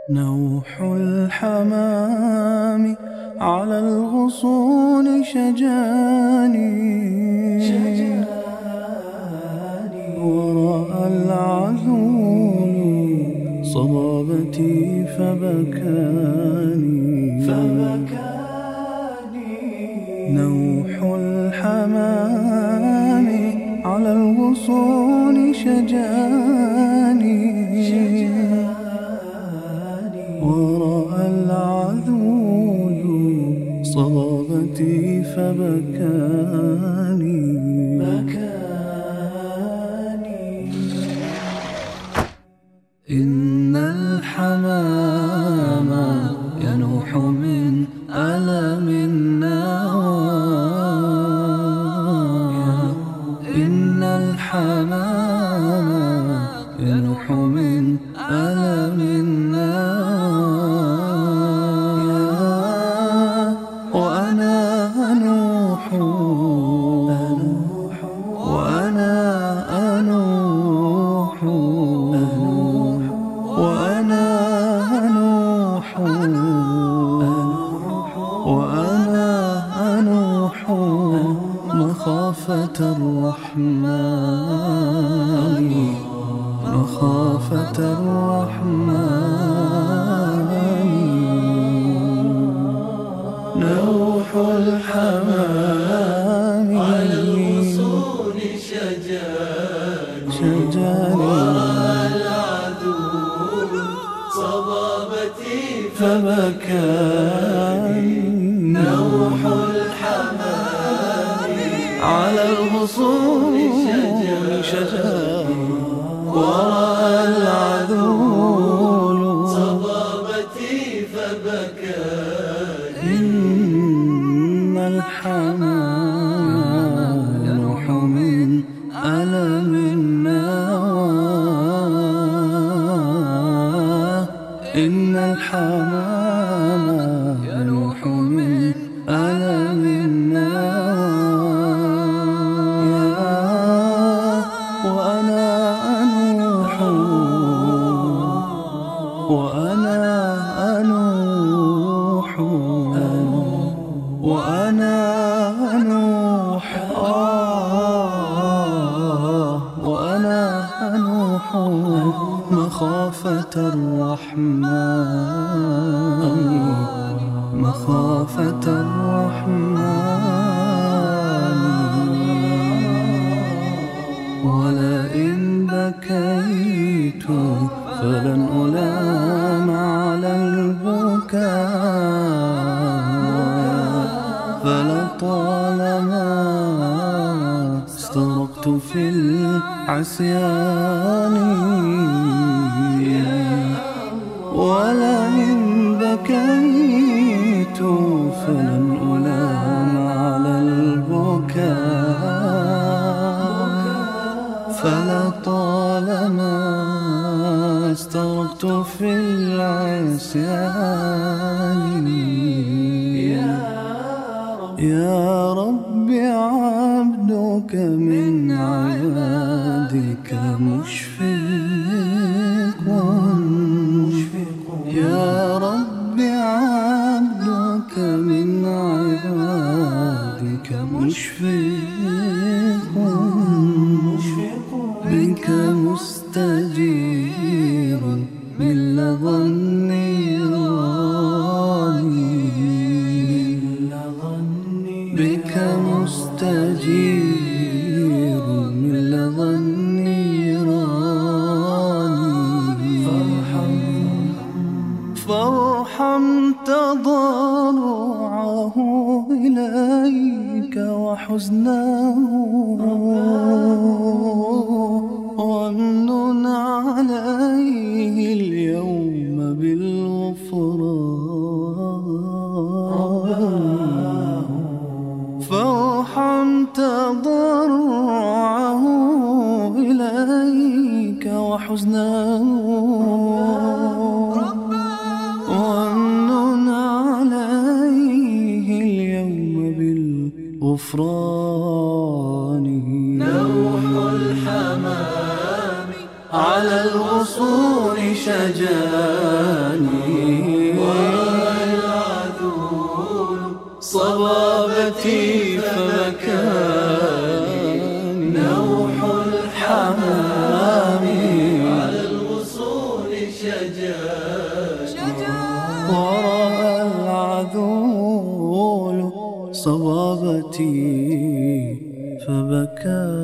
نوح الحمام على الغصون شجاني ورأى العذول صبابتي فبكاني نوح الحمام على الغصون شجاني ورأى العذول صبابتي فبكاني إن الحمام ينوح من ألم النوى إن الحمام ينوح من ألم النوى وأنا أنوح وأنا أنوح وأنا أنوح وأنا أنوح مخافة الرحمن مخافة الرحمن نوح الحمام على الغصون شجاني ورأى العذول صبابتي فبكاني نوح الحمام على الغصون شجاني ورأى العذول صبابتي فبكاني إن الحمام ينوح من ألم النوى إن الحمام ينوح من ألم النوى وأنا أنوح وأنا أنوح وأنا أنوح وأنا أنوح مخافة الرحمن مخافة الرحمن ولئن بكيت فلن ألام على البكاء فلطالما استرقت في العصيان ولئن بكيت فلن ألام على البكاء فلطالما استرقت في العصيان يا رب عبدك من عبادك مشفق يا رب عبدك من عبادك مشفق بك مستجير من لظى النيران بك مستجير من لظى النيران فارحم تضرعه إليك وحزنه وامنن عليه اليوم بالغفران فارحم تضرعه إليك وحزنه وامنن عليه اليوم بالغفران نوح الحمام على الغصون شجاني، ورأى العذول صبابتي فبكاني، نوح الحمام على الغصون شجاني، ورأى العذول صبابتي فبكاني.